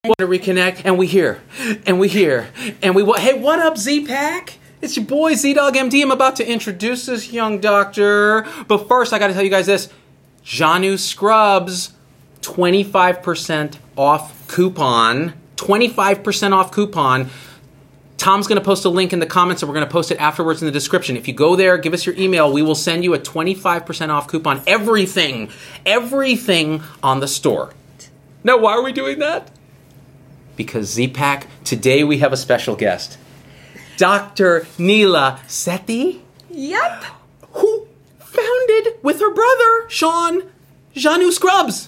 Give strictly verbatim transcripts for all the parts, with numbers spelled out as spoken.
Want to reconnect, and we here, and we here, and we. Hey, what up, Z-Pack? It's your boy Z-Dog M D. I'm about to introduce this young doctor, but first I got to tell you guys this: Janu Scrubs, twenty-five percent off coupon. twenty-five percent off coupon. Tom's going to post a link in the comments, and we're going to post it afterwards in the description. If you go there, give us your email, we will send you a twenty-five percent off coupon. Everything, everything on the store. Now, why are we doing that? Because Z-Pack, today we have a special guest. Doctor Neela Sethi. Yep. Who founded, with her brother, Sean, Janu Scrubs.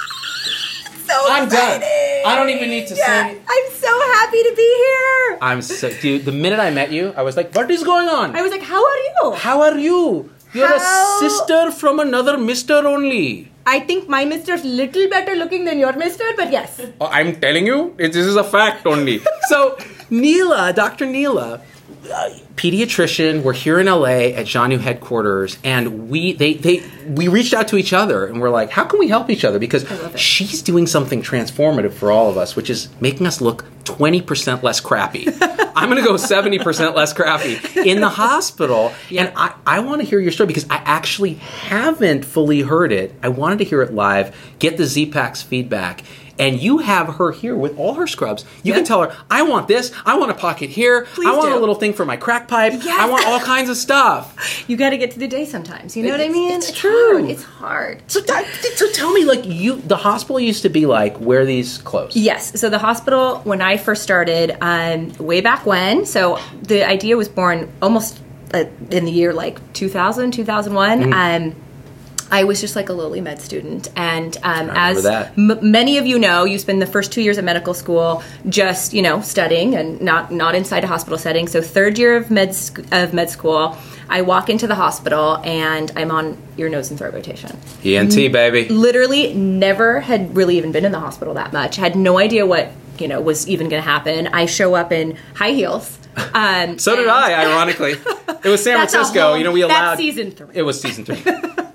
So I'm excited. done. I don't even need to yeah, say... I'm so happy to be here. I'm so... Dude, the minute I met you, I was like, what is going on? I was like, how are you? How are you? You're How? a sister from another mister only. I think my mister's little better looking than your mister, but yes. Oh, I'm telling you, it, this is a fact only. So, Neela, Doctor Neela, uh, pediatrician, we're here in L A at Janu headquarters, and we they they we reached out to each other, and we're like, how can we help each other? Because she's doing something transformative for all of us, which is making us look twenty percent less crappy. I'm going to go seventy percent less crappy in the hospital. Yeah. And I, I want to hear your story because I actually haven't fully heard it. I wanted to hear it live, get the Z-Pack's feedback. And you have her here with all her scrubs. You yep. can tell her, I want this. I want a pocket here. Please I want do. a little thing for my crack pipe. Yes. I want all kinds of stuff. You got to get to the day sometimes. You know it's, what I mean? It's, it's true. Hard. It's hard. So, that, so tell me, like, you, the hospital used to be like where these clothes? Yes. So the hospital, when I first started, um, way back when, so the idea was born almost uh, in the year like two thousand, two thousand one. Mm. Um, I was just like a lowly med student, and um, as m- many of you know, you spend the first two years of medical school just, you know, studying and not not inside a hospital setting. So third year of med sc- of med school, I walk into the hospital and I'm on ear, nose, and throat rotation. E N T, baby. Literally, never had really even been in the hospital that much. Had no idea what you know was even going to happen. I show up in high heels. Um, so did I. Ironically, it was San Francisco. Whole, you know, we allowed. That's season three. It was season three.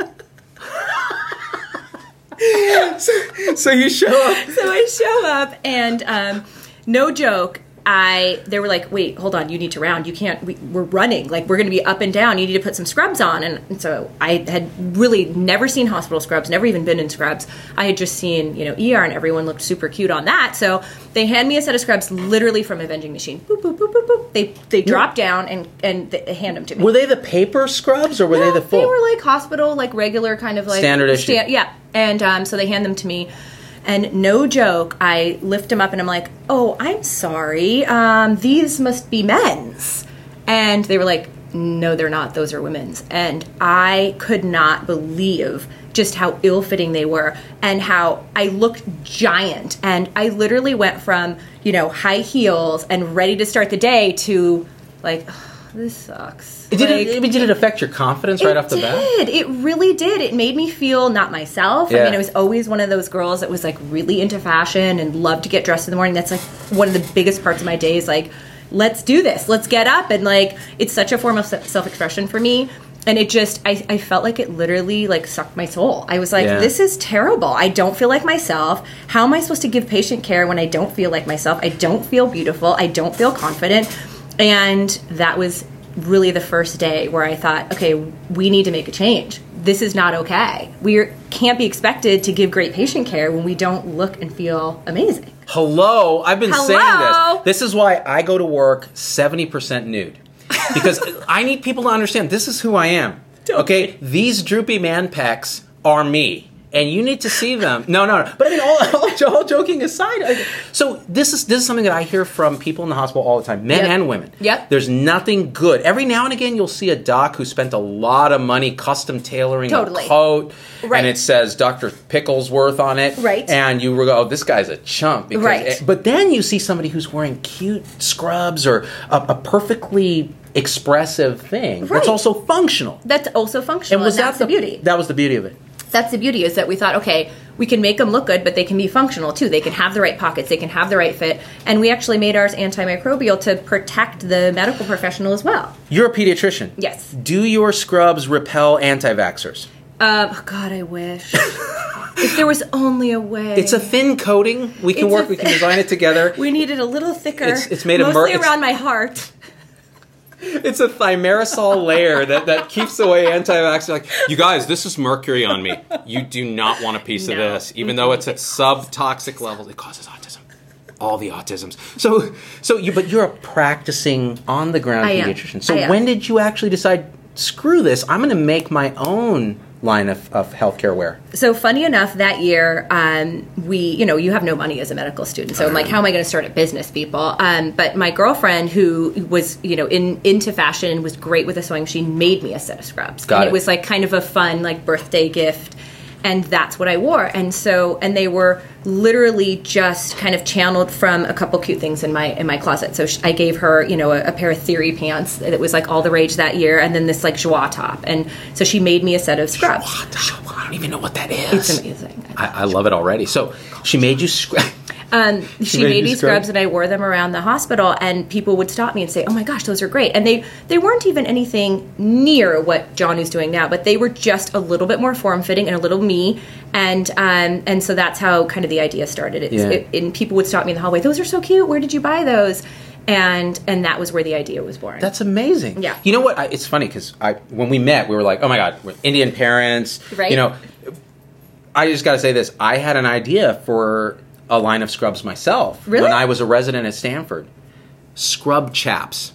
so, so you show up. So I show up, and um, no joke, I they were like, "Wait, hold on, you need to round. You can't. We, we're running. Like we're going to be up and down. You need to put some scrubs on." And, and so I had really never seen hospital scrubs, never even been in scrubs. I had just seen you know E R, and everyone looked super cute on that. So they hand me a set of scrubs, literally from a vending machine. Boop boop boop boop boop. They they drop down and and they hand them to me. Were they the paper scrubs or were no, they the full? They were like hospital, like regular kind of like standard issue. Sta- yeah. And um, so they hand them to me, and no joke, I lift them up and I'm like, "Oh, I'm sorry, um, these must be men's." And they were like, "No, they're not. Those are women's." And I could not believe just how ill-fitting they were and how I looked giant. And I literally went from, you know, high heels and ready to start the day to like, oh, this sucks. Did, like, it, did it affect your confidence right off the bat? It did. It really did. It made me feel not myself. Yeah. I mean, I was always one of those girls that was like really into fashion and loved to get dressed in the morning. That's like one of the biggest parts of my day is like, let's do this. Let's get up. And like, it's such a form of self-expression for me. And it just, I, I felt like it literally like sucked my soul. I was like, yeah. This is terrible. I don't feel like myself. How am I supposed to give patient care when I don't feel like myself? I don't feel beautiful. I don't feel confident. And that was really the first day where I thought, okay, we need to make a change. This is not okay. We can't be expected to give great patient care when we don't look and feel amazing. Hello, I've been Hello? saying this. This is why I go to work seventy percent nude. Because I need people to understand this is who I am. Okay? These droopy man pecs are me. And you need to see them. No, no, no. But I mean, all, all, all joking aside. I, so this is this is something that I hear from people in the hospital all the time, men yep. and women. Yep. There's nothing good. Every now and again, you'll see a doc who spent a lot of money custom tailoring totally. a coat, right. and it says Doctor Picklesworth on it. Right. And you go, oh, this guy's a chump. Because right. It, but then you see somebody who's wearing cute scrubs or a, a perfectly expressive thing right. that's also functional. That's also functional, and, was and that's that the, the beauty. That was the beauty of it. That's the beauty, is that we thought, okay, we can make them look good, but they can be functional too. They can have the right pockets, they can have the right fit, and we actually made ours antimicrobial to protect the medical professional as well. You're a pediatrician. Yes. Do your scrubs repel anti-vaxxers? Uh, oh God, I wish. If there was only a way. It's a thin coating. We can It's work. a We can design it together. We need it a little thicker. It's- it's made of mer- mostly it's- around my heart. It's a thimerosal layer that, that keeps away antioxidants. Like, you guys, this is mercury on me. You do not want a piece of No. this, even though it's at sub-toxic levels. It causes autism. All the autisms. So, so you, but you're a practicing on-the-ground I am. pediatrician. So I am. when did you actually decide, screw this, I'm going to make my own line of, of healthcare wear? So funny enough, that year, um, we, you know, you have no money as a medical student. So I'm like, how am I going to start a business, people? Um, but my girlfriend, who was, you know, in into fashion and was great with a sewing machine, made me a set of scrubs. Got and it. it was like kind of a fun, like, birthday gift. And that's what I wore. And so, and they were literally just kind of channeled from a couple cute things in my in my closet. So sh- I gave her, you know, a, a pair of Theory pants that was like all the rage that year, and then this like joie top. And so she made me a set of scrubs. I don't even know what that is. It's amazing. I, I love it already. So she made you scrub. Um, she made made you these scrubs? scrubs, and I wore them around the hospital, and people would stop me and say, "Oh my gosh, those are great!" And they they weren't even anything near what John is doing now, but they were just a little bit more form fitting and a little me, and um, and so that's how kind of the idea started. It's, Yeah. it, and people would stop me in the hallway. Those are so cute. Where did you buy those? And and that was where the idea was born. That's amazing. Yeah. You know what? I, it's funny because I when we met, we were like, oh my God, we're Indian parents. Right. You know, I just got to say this. I had an idea for a line of scrubs myself Really? when I was a resident at Stanford. Scrub chaps.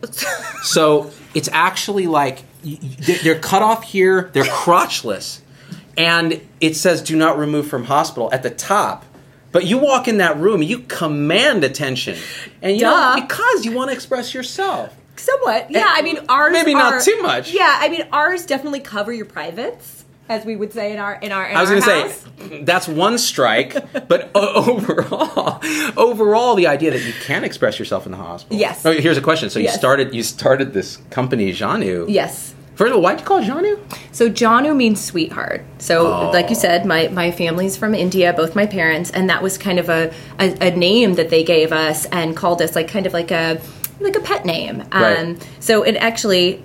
So it's actually like y- y- they're cut off here. They're crotchless, and it says "Do not remove from hospital" at the top. But you walk in that room, you command attention, and you Duh. know, because you want to express yourself. Somewhat, yeah. I mean, ours Maybe not are- too much. Yeah, I mean, ours definitely cover your privates, as we would say in our in our. In I was our going to house. say that's one strike, but o- overall, overall, the idea that you can express yourself in the hospital. Yes. Oh, here's a question. So you Yes. started you started this company, Janu. Yes. First of all, why'd you call it Janu? So Janu means sweetheart. So Oh. like you said, my, my family's from India, both my parents, and that was kind of a, a, a name that they gave us and called us like kind of like a like a pet name. Right. Um, so it actually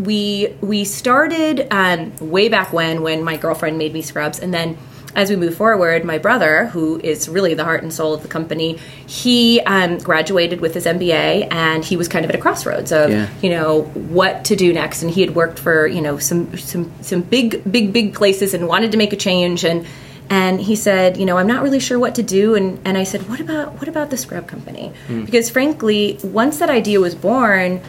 we we started um, way back when when my girlfriend made me scrubs, and then as we move forward, my brother, who is really the heart and soul of the company, he um, graduated with his M B A, and he was kind of at a crossroads of, Yeah. you know, what to do next. And he had worked for, you know, some some some big, big, big places and wanted to make a change. And and he said, you know, I'm not really sure what to do. And, and I said, what about what about the scrub company? Mm. Because frankly, once that idea was born,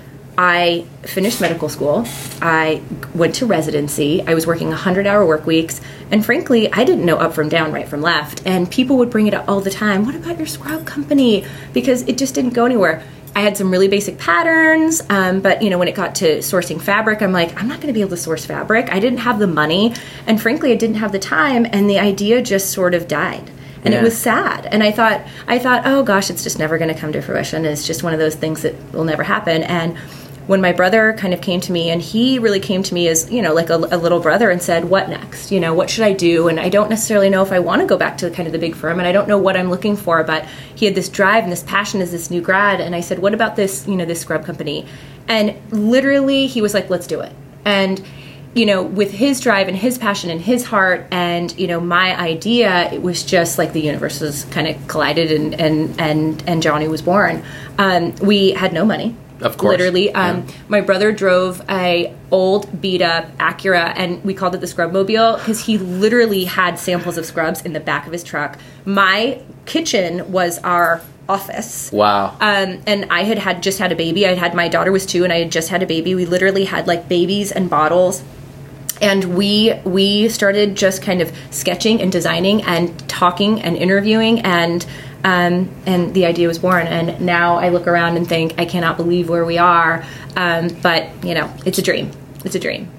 I finished medical school. I went to residency. I was working one hundred hour work weeks. And frankly, I didn't know up from down, right from left. And people would bring it up all the time. What about your scrub company? Because it just didn't go anywhere. I had some really basic patterns, um, but you know, when it got to sourcing fabric, I'm like, I'm not going to be able to source fabric. I didn't have the money, and frankly, I didn't have the time, and the idea just sort of died. And Yeah. it was sad. And I thought, I thought, oh gosh, it's just never going to come to fruition. It's just one of those things that will never happen. And when my brother kind of came to me, and he really came to me as, you know, like a, a little brother and said, what next? You know, what should I do? And I don't necessarily know if I want to go back to kind of the big firm, and I don't know what I'm looking for, but he had this drive and this passion as this new grad. And I said, what about this, you know, this scrub company? And literally he was like, let's do it. And you know, with his drive and his passion and his heart and, you know, my idea, it was just like the universes kind of collided and, and, and, and Johnny was born. Um, we had no money. Of course. Literally. Um, Yeah. My brother drove a old beat up Acura, and we called it the Scrub Mobile because he literally had samples of scrubs in the back of his truck. My kitchen was our office. Wow. Um, and I had had just had a baby. I had my daughter was two, and I had just had a baby. We literally had like babies and bottles, and we we started just kind of sketching and designing and talking and interviewing, and um, and the idea was born. And now I look around and think I cannot believe where we are. Um, but you know, it's a dream. It's a dream.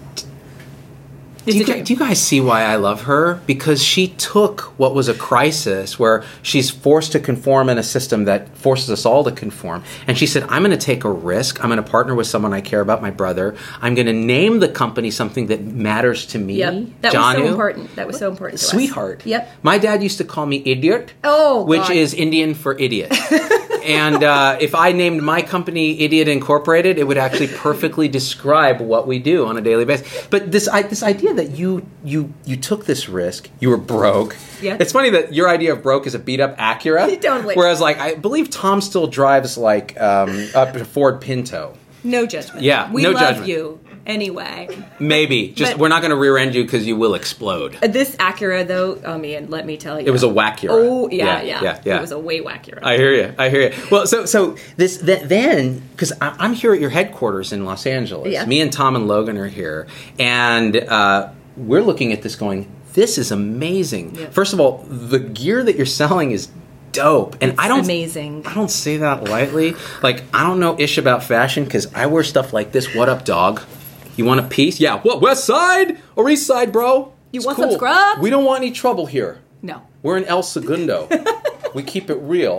Do you, gu- do you guys see why I love her? Because she took what was a crisis where she's forced to conform in a system that forces us all to conform. And she said, I'm going to take a risk. I'm going to partner with someone I care about, my brother. I'm going to name the company something that matters to me. Yep. That Janu. was so important. That was so important to us. Sweetheart. Yep. My dad used to call me idiot, Oh, which God. is Indian for idiot. And uh, if I named my company Idiot Incorporated, it would actually perfectly describe what we do on a daily basis. But this I, this idea that you you you took this risk, you were broke. Yeah. It's funny that your idea of broke is a beat up Acura. Totally. Whereas, like, I believe Tom still drives like um, up a Ford Pinto. No judgment. Yeah, we no love judgment. you anyway. Maybe. Just But- we're not going to rear end you because you will explode. This Acura, though, I mean, let me tell you, It was a Wackura. Oh yeah, Yeah, yeah, yeah, yeah. It was a way wackier. I hear you. I hear you. Well, so so this that then because I'm here at your headquarters in Los Angeles. Yeah. Me and Tom and Logan are here, and uh, we're looking at this going. This is amazing. Yeah. First of all, the gear that you're selling is dope, and It's I don't amazing. I don't say that lightly. Like I don't know ish about fashion because I wear stuff like this. What up, dog? You want a piece? Yeah. What? West Side or East Side, bro? You It's want some scrubs? We don't want any trouble here. No. We're in El Segundo. We keep it real.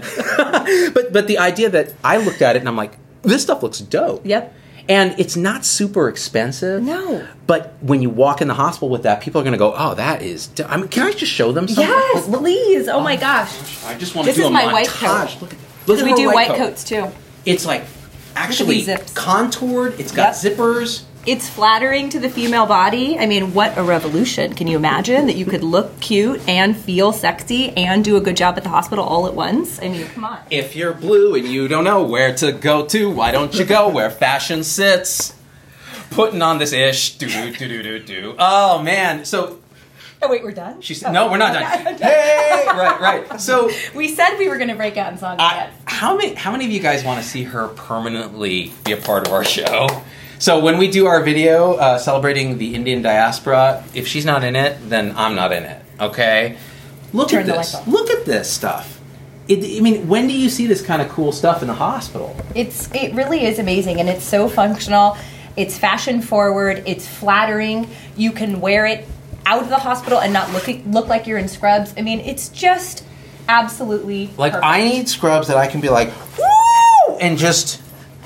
but but the idea that I looked at it and I'm like, this stuff looks dope. Yep. And it's not super expensive. No. But when you walk in the hospital with that, people are going to go, oh, that is... Do-. I mean, can I just show them something? Yes, please. Oh my gosh. I just want to This do is a my montage. white coat. Look at, look at We her do white coat. coats too. It's like actually these zips. contoured. It's got Yep. zippers. It's flattering to the female body. I mean, what a revolution. Can you imagine that you could look cute and feel sexy and do a good job at the hospital all at once? I mean, come on. If you're blue and you don't know where to go to, why don't you go where fashion sits? Putting on this ish. Do do do do do. Oh man. So Oh, wait, we're done? she said, "No, we're not done." Hey, right, right. So We said we were going to break out in song I, again. how many how many of you guys want to see her permanently be a part of our show? So when we do our video uh, celebrating the Indian diaspora, if she's not in it, then I'm not in it. Okay. Look Turn at the this. lights off. Look at this stuff. It, I mean, when do you see this kind of cool stuff in the hospital? It's it really is amazing, and it's so functional. It's fashion forward. It's flattering. You can wear it out of the hospital and not look look like you're in scrubs. I mean, it's just absolutely Like perfect. I need scrubs that I can be like, woo, and just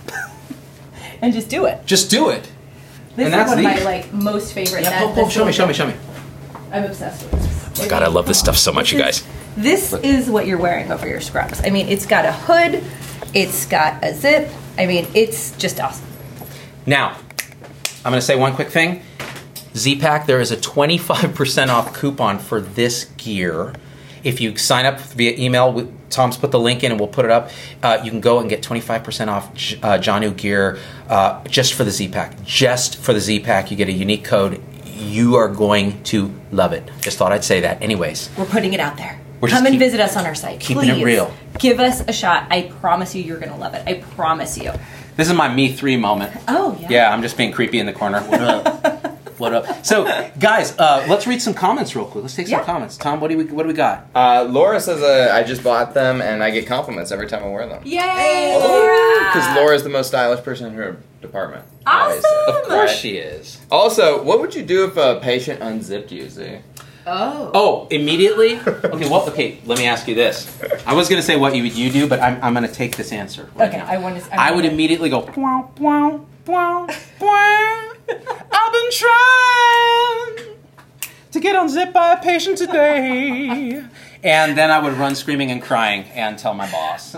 and just do it. just do it. This And is that's one of the- my like most favorite. Yeah, that- oh, oh, this show me, little show me, thing. show me. I'm obsessed with this. Oh my God, I love this stuff so much, you guys. This is what you're wearing over your scrubs. I mean, it's got a hood. It's got a zip. I mean, it's just awesome. Now, I'm going to say one quick thing. Z-Pack, there is a twenty-five percent off coupon for this gear. If you sign up via email, we- Tom's put the link in and we'll put it up. Uh, you can go and get twenty-five percent off J- uh, Janu gear uh, just for the Z-Pack. Just for the Z-Pack, you get a unique code. You are going to love it. Just thought I'd say that. Anyways, We're putting it out there. We're just Come and keep- visit us on our site. keeping it Please. real. Give us a shot. I promise you, you're going to love it. I promise you. this is my Me three moment. Oh, yeah. Yeah, I'm just being creepy in the corner. What up? What up? So, guys, uh, let's read some comments real quick. Let's take some Yeah. comments. Tom, what do we what do we got? Uh, Laura says uh, I just bought them and I get compliments every time I wear them. Yay, Laura! Because Laura's the most stylish person in her department. Awesome! Of course Right. she is. Also, what would you do if a patient unzipped you, Z? Oh. Oh, immediately? Okay, well, okay, let me ask you this. I was going to say what you would you do, but I'm, I'm going to take this answer. Right Okay, now. I want to. I would immediately go, "Pwah, pwah, pwah, pwah. I've been trying to get unzipped by a patient today. And then I would run screaming and crying and tell my boss.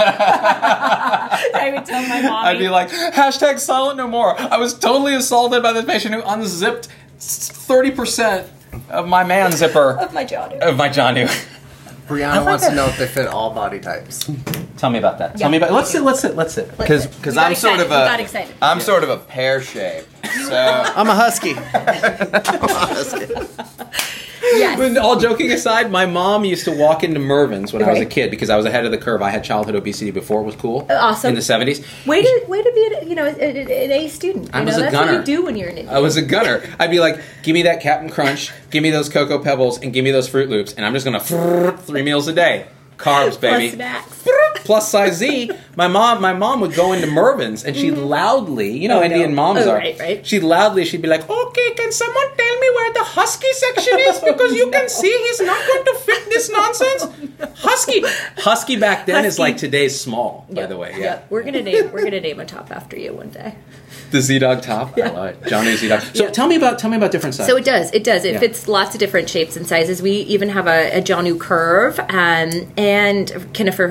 I would tell my mom. I'd be like, hashtag silent no more. I was totally assaulted by this patient who unzipped thirty percent of my man zipper. of my jaw. Of my Janu. Brianna wants to know if they fit all body types. Tell me about that. Yeah. Tell me about. Let's sit. Let's sit. Let's sit. Because You because got I'm sort excited. of You a got excited. I'm sort of a pear shape. So I'm a husky. I'm a husky. Yes. But all joking aside, my mom used to walk into Mervyn's when I was a Right. kid because I was ahead of the curve. I had childhood obesity before it was cool. Awesome. In the seventies. Way to way to be a, you know an an A student. You I know was a that's gunner. what you do when you're an idiot. I was a gunner. I'd be like, give me that Captain Crunch, give me those Cocoa Pebbles, and give me those Fruit Loops, and I'm just gonna three meals a day. Carbs, baby. Plus snacks. Plus size Z. My mom, my mom would go into Mervyn's and she'd loudly, you know, Oh, Indian no. moms Oh, are. right, right. She'd loudly, she'd be like, "Okay, can someone tell me where the husky section is? Because you can see he's not going to fit this nonsense." Husky, husky back then is Husky. like today's small. By Yep, the way, yeah. yep. We're gonna name we're gonna name a top after you one day. The Z Dog top. I love it. Johnny Z Dog. So Yeah. tell me about tell me about different sizes. So it does. It does. It Yeah. fits lots of different shapes and sizes. We even have a, a Janu curve um, and kind of for our plus size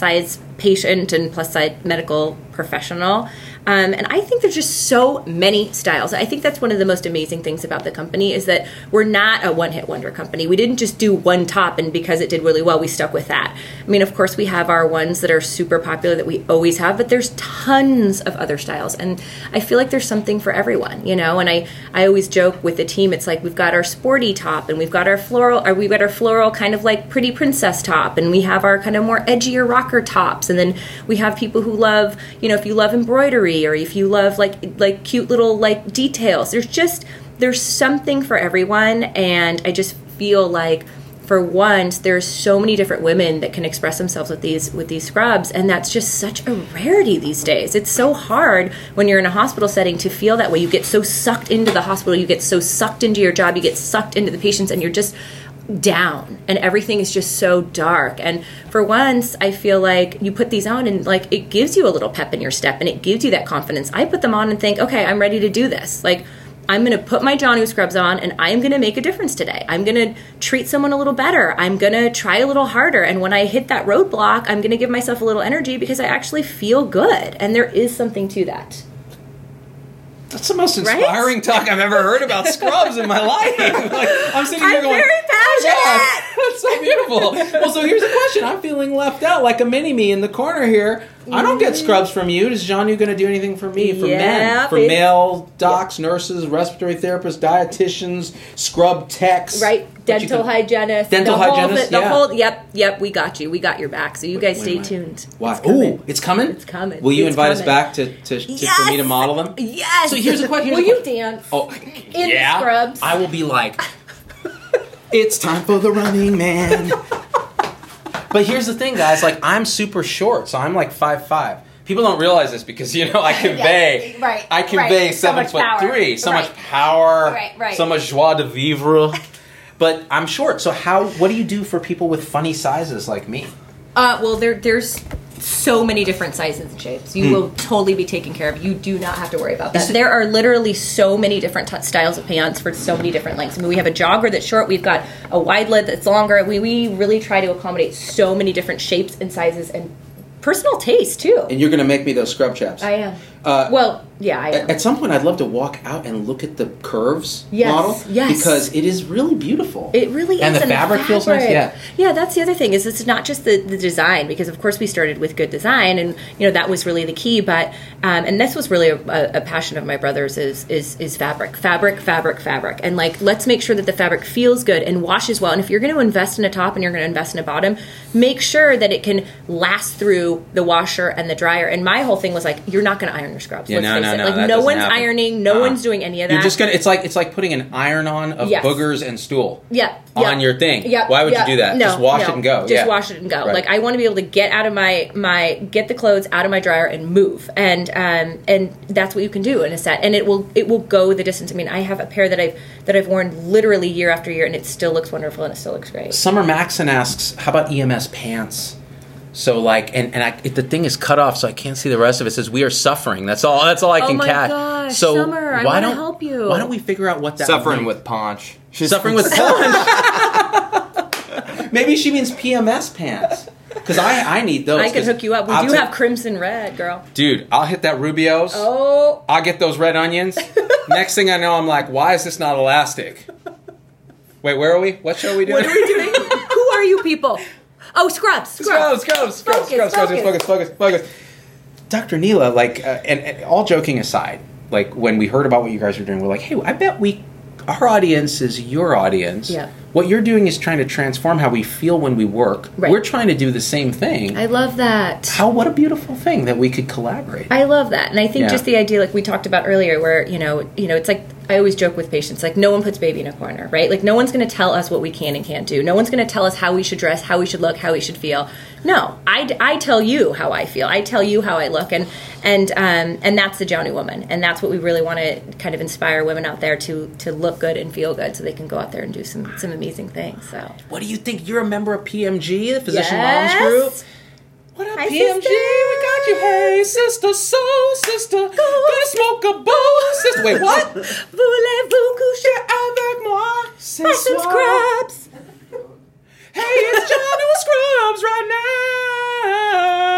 size patient and plus size medical professional. Um, and I think there's just so many styles. I think that's one of the most amazing things about the company is that we're not a one-hit wonder company. We didn't just do one top, and because it did really well, we stuck with that. I mean, of course, we have our ones that are super popular that we always have, but there's tons of other styles. And I feel like there's something for everyone, you know? And I, I always joke with the team, it's like we've got our sporty top, and we've got our floral, or we've got our floral kind of like pretty princess top, and we have our kind of more edgier rocker tops. And then we have people who love, you know, if you love embroidery, or if you love like like cute little like details, there's just there's something for everyone. And I just feel like for once there's so many different women that can express themselves with these with these scrubs, and that's just such a rarity these days. It's so hard when you're in a hospital setting to feel that way. You get so sucked into the hospital, you get so sucked into your job, you get sucked into the patients, and you're just down, and everything is just so dark. And for once, I feel like you put these on and like it gives you a little pep in your step, and it gives you that confidence. I put them on and think, okay, I'm ready to do this. Like, I'm going to put my Johnu scrubs on, and I'm going to make a difference today. I'm going to treat someone a little better. I'm going to try a little harder. And when I hit that roadblock, I'm going to give myself a little energy because I actually feel good. And there is something to that. That's the most inspiring right? talk I've ever heard about scrubs in my life. Like, I'm sitting here I'm going, very passionate. Oh, that's so beautiful. Well, so here's a question. I'm feeling left out like a mini-me in the corner here. I don't get scrubs from you. Is Johnu going to do anything for me, for yeah, men? For male docs, yeah. nurses, respiratory therapists, dietitians, scrub techs. Right, dental hygienists. Dental the hygienists, whole, the yeah. Whole, yep, yep, we got you. We got your back. So you guys stay tuned. Why? Ooh, it's coming? It's coming. Will you it's invite coming. us back to, to, to yes! for me to model them? Yes. So here's a question. Will you dance? Oh, in yeah. the scrubs? I will be like, it's time for the Running Man. But here's the thing, guys. Like, I'm super short, so I'm like five five. People don't realize this because, you know, I convey, yeah, right, I convey right. seven so foot power. three, so right. much power, right, right. so much joie de vivre. But I'm short, so how? What do you do for people with funny sizes like me? Uh, well, there, there's so many different sizes and shapes. You mm. will totally be taken care of. You do not have to worry about that. There are literally so many different t- styles of pants for so many different lengths. I mean, we have a jogger that's short. We've got a wide leg that's longer. We, we really try to accommodate so many different shapes and sizes and personal taste, too. And you're going to make me those scrub chaps. I am. Uh, well, yeah, I am. At some point, I'd love to walk out and look at the curves yes, model. Yes. Because it is really beautiful. It really is. And the and fabric the feels nice, yeah. Yeah, that's the other thing, is it's not just the, the design, because of course we started with good design, and you know that was really the key, but, um, and this was really a, a passion of my brother's, is, is, is fabric. Fabric, fabric, fabric. And like, let's make sure that the fabric feels good and washes well. And if you're going to invest in a top and you're going to invest in a bottom, make sure that it can last through the washer and the dryer. And my whole thing was like, you're not going to iron your scrubs. Yeah, let's no, face no, it. no, like that no doesn't one's happen. ironing, no uh-uh. one's doing any of that. You're just gonna. It's like it's like putting an iron on of yes. boogers and stool. Yeah. On yep. your thing. Yep. Why would yep. you do that? No, just wash no. it and go. Just yeah. wash it and go. Right. Like I want to be able to get out of my my get the clothes out of my dryer and move, and um and that's what you can do in a set, and it will it will go the distance. I mean, I have a pair that I've that I've worn literally year after year, and it still looks wonderful and it still looks great. Summer Maxon asks, how about E M S pants? So like, and and I, it, the thing is cut off, so I can't see the rest of it. It says we are suffering. That's all. That's all I can oh my catch. Gosh, so Summer, I why want to don't help you? Why don't we figure out what that Suffering means? with paunch. She's Suffering with paunch. Maybe she means P M S pants. Because I, I need those. I can hook you up. We I'll do t- have crimson red, girl. Dude, I'll hit that Rubio's. Oh. I'll get those red onions. Next thing I know, I'm like, why is this not elastic? Wait, where are we? What show are we doing? What are we doing? Who are you people? Oh, scrubs. Scrubs, scrubs, scrubs, Focus, scrubs, scrubs, focus. focus, focus, focus. Doctor Neela, like, uh, and, and all joking aside, like, when we heard about what you guys were doing, we're like, hey, I bet we, our audience is your audience. Yeah. What you're doing is trying to transform how we feel when we work. Right. We're trying to do the same thing. I love that. How, what a beautiful thing that we could collaborate. I love that. And I think Yeah. just the idea, like we talked about earlier, where, you know, you know, it's like, I always joke with patients, like no one puts baby in a corner, right? Like no one's going to tell us what we can and can't do. No one's going to tell us how we should dress, how we should look, how we should feel. No, I, I tell you how I feel. I tell you how I look. And, and, um, and that's the Johnu woman. And that's what we really want to kind of inspire women out there to, to look good and feel good so they can go out there and do some, some amazing things. So. What do you think? You're a member of P M G, the Physician Yes. Moms Group? What up, Hi, P M G? sister. We got you. Hey, sister, soul sister. Gonna smoke a bowl, sister. Wait, what? Voulez-vous coucher avec moi ce by some soir? scrubs? Hey, it's Johnu Scrubs right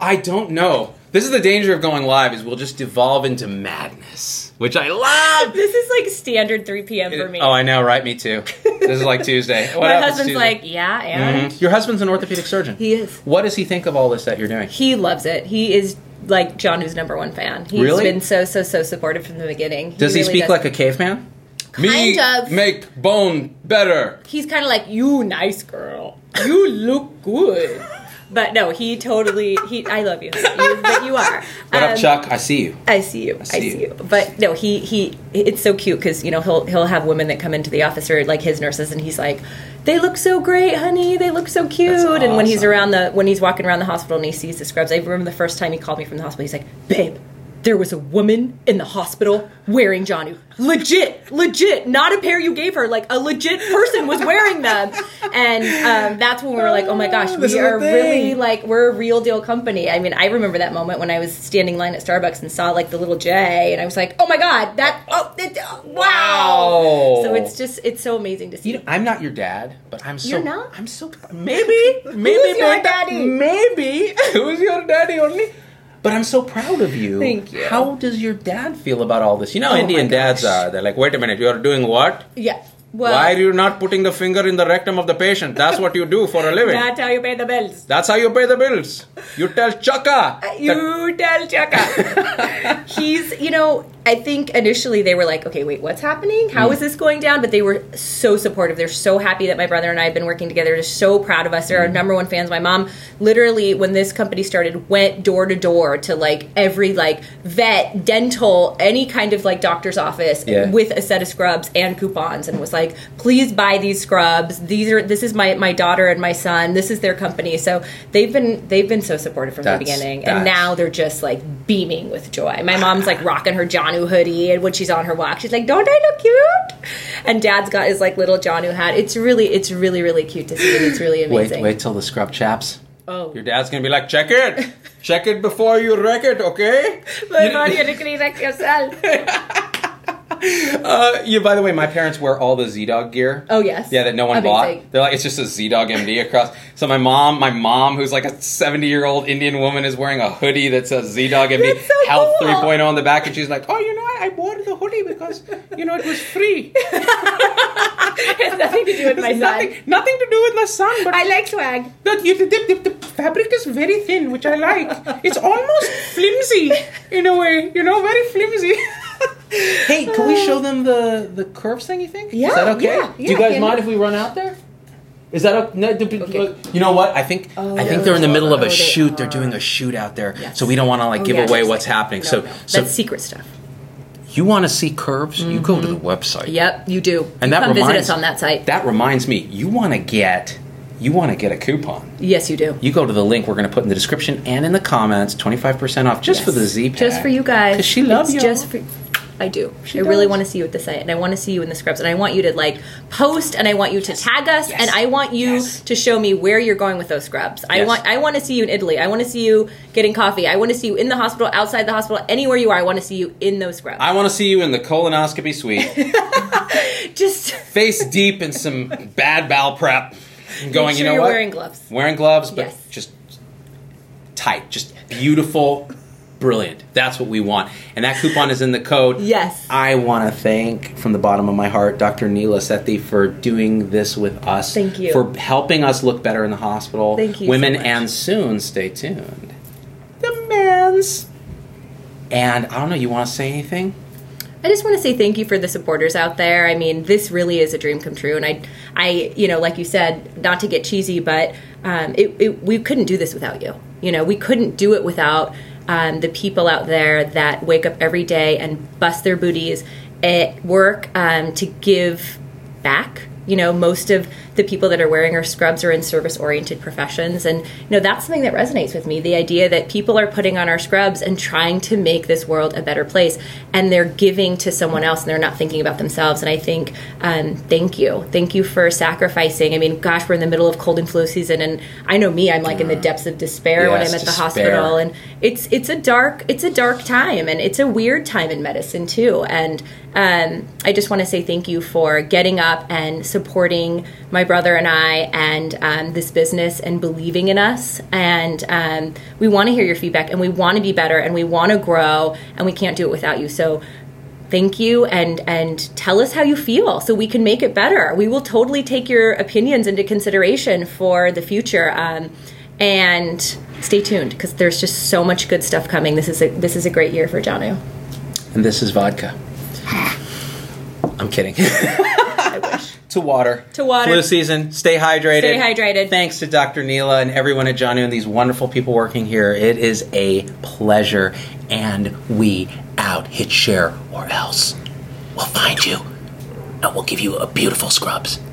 I don't know. This is the danger of going live, is we'll just devolve into madness, which I love. This is like standard three p.m. for me. Oh, I know, right? Me too. This is like Tuesday. What My else? husband's Tuesday? like, yeah, and Mhm. Your husband's an orthopedic surgeon. he is. What does he think of all this that you're doing? He loves it. He is like Johnu's number one fan. He's Really? been so, so, so supportive from the beginning. Does he, really speak does. like a caveman? Kind of. make bone better. He's kind of like, you nice girl. You look good. But no, he totally, he. I love you. you but you are. What Um, up, Chuck? I see you. I see you. I see see, you. you. But no, he he. It's so cute because you know he'll he'll have women that come into the office or like his nurses, and he's like, "They look so great, honey. They look so cute." That's And when he's awesome. around the when he's walking around the hospital and he sees the scrubs, I remember the first time he called me from the hospital. He's like, "Babe, there was a woman in the hospital wearing Johnu. Legit, legit. Not a pair you gave her. Like a legit person was wearing them." And um, that's when we were like, "Oh my gosh, This we is a are thing. really like we're a real deal company." I mean, I remember that moment when I was standing in line at Starbucks and saw like the little J, and I was like, "Oh my god, that oh, it, oh wow!" Wow. So it's just it's so amazing to see. You know, I'm not your dad, but I'm so. You're not? I'm so. Maybe. Maybe. Who's your Beta, daddy? Maybe. Who's your daddy only? But I'm so proud of you. Thank you. How does your dad feel about all this? You know, how Oh Indian my dads gosh. are. They're like, wait a minute, you're doing what? Yeah. Well, Why are you not putting the finger in the rectum of the patient? That's what you do for a living. that's how you pay the bills. That's how you pay the bills. You tell Chaka. that- You tell Chaka. He's, you know, I think initially they were like, okay, wait, what's happening? How is this going down? But they were so supportive. They're so happy that my brother and I have been working together. They're so proud of us. They're our number one fans. My mom literally, when this company started, went door to door to like every like vet, dental, any kind of like doctor's office Yeah. with a set of scrubs and coupons and was like, please buy these scrubs. These are, this is my, my daughter and my son. This is their company. So they've been, they've been so supportive from That's- the beginning. that's- And now they're just like beaming with joy. My mom's like rocking her Johnu hoodie, and when she's on her walk, she's like, "Don't I look cute?" And Dad's got his like little Johnu hat. It's really, it's really, really cute to see, and it's really Wait, amazing. wait till the scrub chaps. Oh, Your dad's gonna be like, check it, check it before you wreck it, okay? but You- not you really wreck yourself. Uh, you. By the way, my parents wear all the Z-Dog gear. Oh yes, Yeah, that no one Amazing. bought. They're like, it's just a Z-Dog M D across. So my mom, my mom, who's like a seventy-year-old Indian woman, is wearing a hoodie that says Z-Dog M D That's so Health cool. three point oh on the back, and she's like, oh, you know, I, I bought the hoodie because, you know, it was free. It has nothing to do with my son. nothing, nothing to do with my son, but I like swag. the, the, the, the fabric is very thin, which I like. It's almost flimsy in a way, you know, very flimsy. Hey, can we show them the, the curves thing, you think? Yeah, Is that okay? yeah, Do you yeah, guys can- mind if we run out there? Is that okay? No, do- Okay. You know what? I think Oh, I think they're in the middle of oh, a they shoot. They're are. doing a shoot out there, Yes. so we don't want to like Oh, give yeah, away there's what's like- happening. no, so, no. so That's secret stuff. you want to see curves? You go to the website. Yep, you do. And You that come visit reminds us on that site. That reminds me. You want to get you want to get a coupon. Yes, you do. You go to the link we're going to put in the description and in the comments. twenty-five percent off just Yes. for the Z pack. Just for you guys. 'Cause she loves It's you. Just for I do. She I really does. want to see you at the site, and I want to see you in the scrubs, and I want you to like post, and I want you to tag us, Yes. and I want you Yes. to show me where you're going with those scrubs. I Yes. want I want to see you in Italy. I want to see you getting coffee. I want to see you in the hospital, outside the hospital, anywhere you are. I want to see you in those scrubs. I want to see you in the colonoscopy suite, Just face deep in some bad bowel prep, and going. make sure you know you're what? wearing gloves. Wearing gloves, but Yes. just tight, just beautiful, brilliant. That's what we want. And that coupon is in the code. Yes. I want to thank from the bottom of my heart Doctor Neela Sethi for doing this with us. Thank you. For helping us look better in the hospital. Thank you so Women much. and soon, stay tuned. The men's. And I don't know, you want to say anything? I just want to say thank you for the supporters out there. I mean, this really is a dream come true, and I, I, you know, like you said, not to get cheesy, but um, it, it, we couldn't do this without you. You know, we couldn't do it without um, the people out there that wake up every day and bust their booties at work um, to give back. You know, most of the people that are wearing our scrubs are in service-oriented professions. And, you know, that's something that resonates with me. The idea that people are putting on our scrubs and trying to make this world a better place. And they're giving to someone else and they're not thinking about themselves. And I think, um, thank you. Thank you for sacrificing. I mean, gosh, we're in the middle of cold and flu season. And I know me, I'm like in the depths of despair when Yes, I'm at the despair. hospital. And it's it's a dark, it's a dark time. And it's a weird time in medicine, too. And um, I just want to say thank you for getting up and supporting my brother and I, and um, this business, and believing in us. And um, we want to hear your feedback, and we want to be better, and we want to grow, and we can't do it without you. So thank you, and and tell us how you feel so we can make it better. We will totally take your opinions into consideration for the future. Um, and stay tuned, because there's just so much good stuff coming. This is a this is a great year for Janu. And this is vodka. I'm kidding. I wish. To water. To water. Flu season. Stay hydrated. Stay hydrated. Thanks to Doctor Neela and everyone at Janu and these wonderful people working here. It is a pleasure. And we out. Hit share or else we'll find you. And we'll give you a beautiful scrubs.